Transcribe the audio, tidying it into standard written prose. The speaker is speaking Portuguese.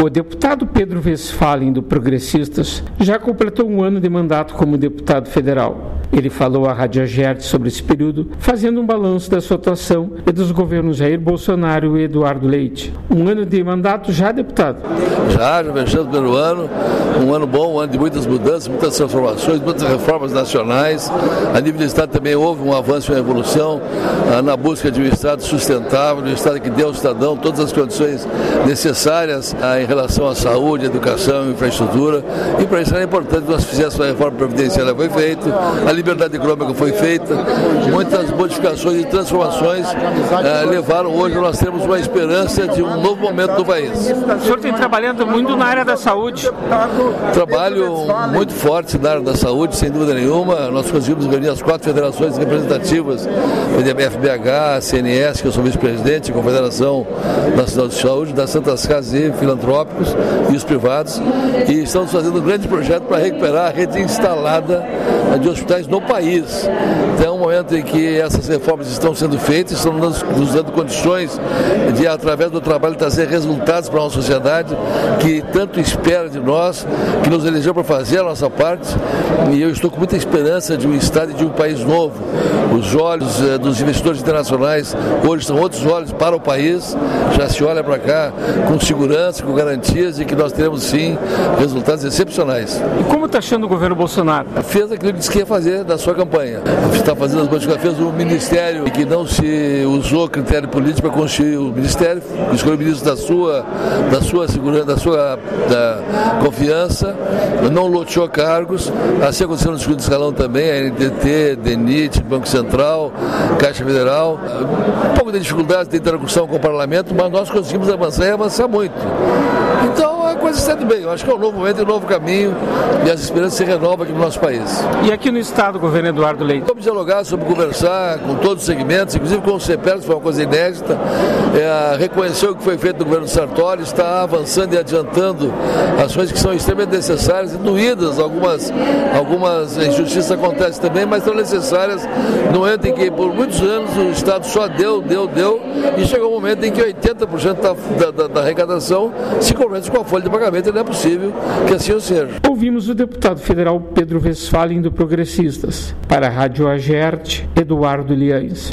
O deputado Pedro Westphalen, do Progressistas, já completou um ano de mandato como deputado federal. Ele falou à Rádio Agerte sobre esse período, fazendo um balanço da sua atuação e dos governos Jair Bolsonaro e Eduardo Leite. Um ano de mandato já, deputado? Já fechando o primeiro ano, um ano bom, um ano de muitas mudanças, muitas transformações, muitas reformas nacionais. A nível do Estado também houve um avanço e uma evolução na busca de um Estado sustentável, de um Estado que dê ao cidadão todas as condições necessárias em relação à saúde, educação, infraestrutura. E para isso era importante que nós fizéssemos a reforma previdenciária, foi feita, a liberdade econômica foi feita, muitas modificações e transformações levaram hoje nós temos uma esperança de um novo momento do país. O senhor tem trabalhando muito na área da saúde? Trabalho muito forte na área da saúde, sem dúvida nenhuma. Nós conseguimos reunir as 4 federações representativas, FBH, CNS, que eu sou vice-presidente, a Confederação Nacional de Saúde, das Santas Casas e filantrópicos e os privados, e estamos fazendo um grande projeto para recuperar a rede instalada de hospitais no país. Então é um momento em que essas reformas estão sendo feitas, estão nos dando condições de, através do trabalho, trazer resultados para a nossa sociedade, que tanto espera de nós, que nos elegeu para fazer a nossa parte, e eu estou com muita esperança de um Estado e de um país novo. Os olhos dos investidores internacionais hoje são outros olhos para o país, já se olha para cá com segurança, com garantias, e que nós teremos sim resultados excepcionais. E como está achando o governo Bolsonaro? Fez aquilo que disse que ia fazer da sua campanha. Está fazendo as modificações, fez um ministério que não se usou critério político para constituir o ministério, escolheu o ministro da sua segurança, da sua confiança, não loteou cargos, assim aconteceu no segundo escalão também, a NTT, DENIT, Banco Central, Caixa Federal, um pouco de dificuldade de interlocução com o parlamento, mas nós conseguimos avançar e avançar muito. Então a coisa está indo bem, eu acho que é um novo momento e um novo caminho, e as esperanças se renovam aqui no nosso país. E aqui no Estado, governo Eduardo Leite? Vamos dialogar sobre conversar com todos os segmentos, inclusive com o CEPER, que foi uma coisa inédita, reconheceu o que foi feito no governo Sartori, está avançando e adiantando ações que são extremamente necessárias e doídas, algumas injustiças acontecem também, mas são necessárias no momento em que por muitos anos o Estado só deu, e chegou um momento em que 80% da arrecadação se compromete com a folha de pagamento, e não é possível que assim seja. Ouvimos o deputado federal Pedro Westphalen, do Progressistas. Para a Rádio Agerte, Eduardo Liães.